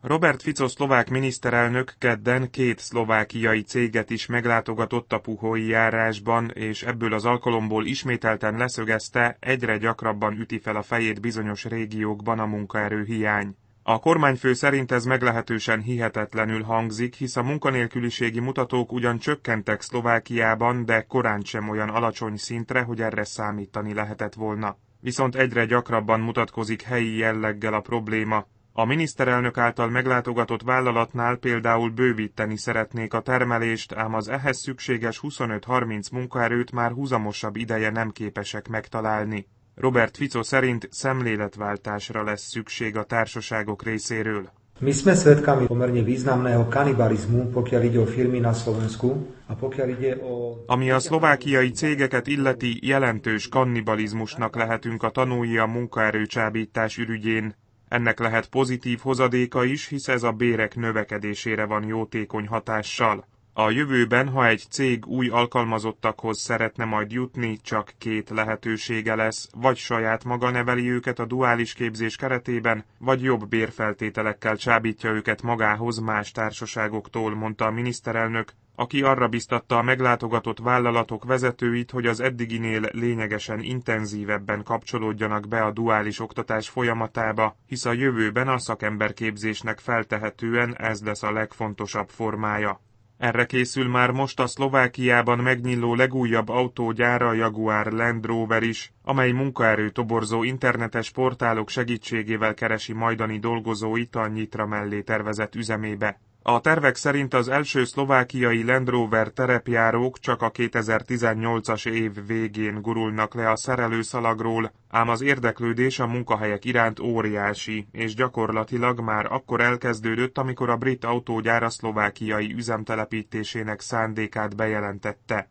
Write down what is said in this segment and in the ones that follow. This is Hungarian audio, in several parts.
Robert Fico szlovák miniszterelnök kedden 2 szlovákiai céget is meglátogatott a puhói járásban, és ebből az alkalomból ismételten leszögezte, egyre gyakrabban üti fel a fejét bizonyos régiókban a munkaerőhiány. A kormányfő szerint ez meglehetősen hihetetlenül hangzik, hisz a munkanélküliségi mutatók ugyan csökkentek Szlovákiában, de korán sem olyan alacsony szintre, hogy erre számítani lehetett volna. Viszont egyre gyakrabban mutatkozik helyi jelleggel a probléma. A miniszterelnök által meglátogatott vállalatnál például bővíteni szeretnék a termelést, ám az ehhez szükséges 25-30 munkaerőt már húzamosabb ideje nem képesek megtalálni. Robert Fico szerint szemléletváltásra lesz szükség a társaságok részéről. My sme svedkami pomerne významného kanibalizmu, pokiaľ ide o firmy na Slovensku, a pokiaľ ide o... Ami a szlovákiai cégeket illeti, jelentős kannibalizmusnak lehetünk a tanúi a munkaerőcsábítás ürügyén. Ennek lehet pozitív hozadéka is, hisz ez a bérek növekedésére van jótékony hatással. A jövőben, ha egy cég új alkalmazottakhoz szeretne majd jutni, csak 2 lehetősége lesz, vagy saját maga neveli őket a duális képzés keretében, vagy jobb bérfeltételekkel csábítja őket magához más társaságoktól, mondta a miniszterelnök, aki arra biztatta a meglátogatott vállalatok vezetőit, hogy az eddiginél lényegesen intenzívebben kapcsolódjanak be a duális oktatás folyamatába, hisz a jövőben a szakemberképzésnek feltehetően ez lesz a legfontosabb formája. Erre készül már most a Szlovákiában megnyíló legújabb autógyára, a Jaguar Land Rover is, amely munkaerőtoborzó internetes portálok segítségével keresi majdani dolgozóit a Nyitra mellé tervezett üzemébe. A tervek szerint az első szlovákiai Land Rover terepjárók csak a 2018-as év végén gurulnak le a szerelőszalagról, ám az érdeklődés a munkahelyek iránt óriási, és gyakorlatilag már akkor elkezdődött, amikor a brit autógyár a szlovákiai üzemtelepítésének szándékát bejelentette.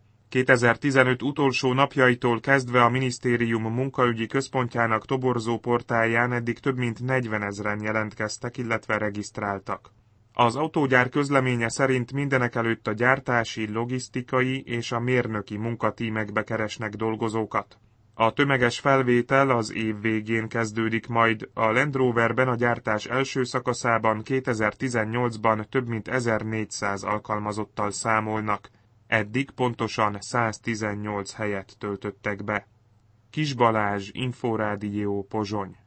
2015 utolsó napjaitól kezdve a minisztérium munkaügyi központjának toborzó portálján eddig több mint 40 000-en jelentkeztek, illetve regisztráltak. Az autógyár közleménye szerint mindenekelőtt a gyártási, logisztikai és a mérnöki munkatímekbe keresnek dolgozókat. A tömeges felvétel az év végén kezdődik majd, a Land Roverben a gyártás első szakaszában 2018-ban több mint 1400 alkalmazottal számolnak, eddig pontosan 118 helyet töltöttek be. Kis Balázs, Inforádió, Pozsony.